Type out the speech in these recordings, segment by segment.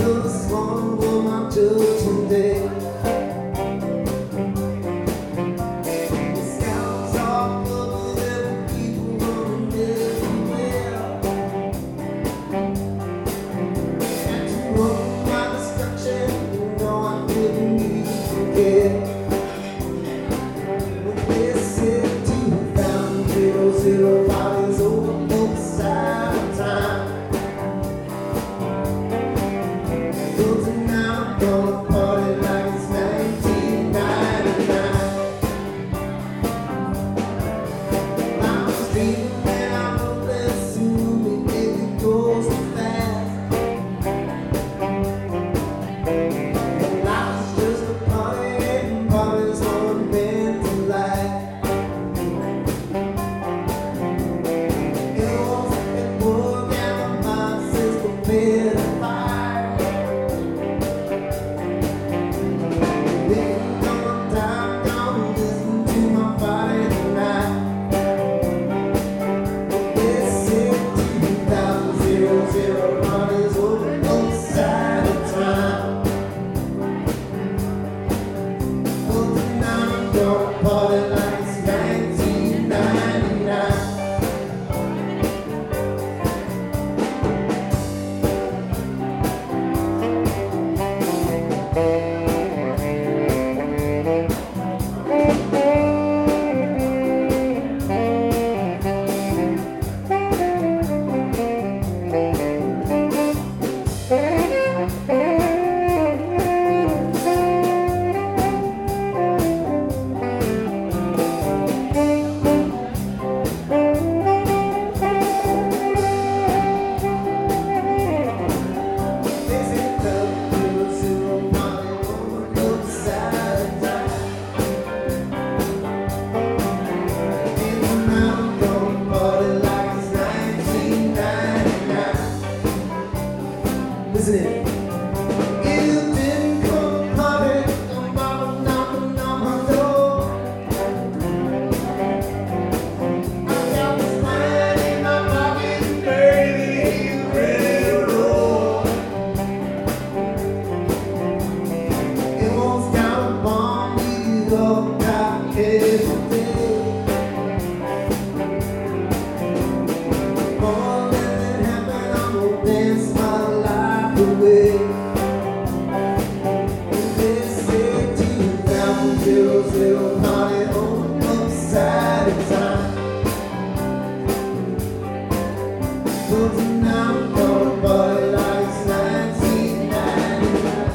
This one will my judgment day. The sounds are full of little people running everywhere. And to run my destruction, you know I didn't even care. When they said 2005 is over both sides of time. Gonna party like it's 1999. I was dreaming and I know that soon it goes too fast. And life is just a party and parties weren't meant to last. It wasn't at work and my mind says prepare to fight. Party like it's 1999. Listen in. You didn't come party, no mama knocking on my door. I got this plan in my pocket, baby, you ready to roll. It won't stop a bomb, we all got every day. More than it happened, I'm gonna dance my life away. This is 2000 party on the upside of time. But tonight I'm gonna party like it's 1999.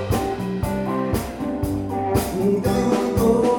I'm gonna go.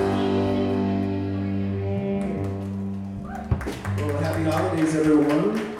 Happy holidays, everyone.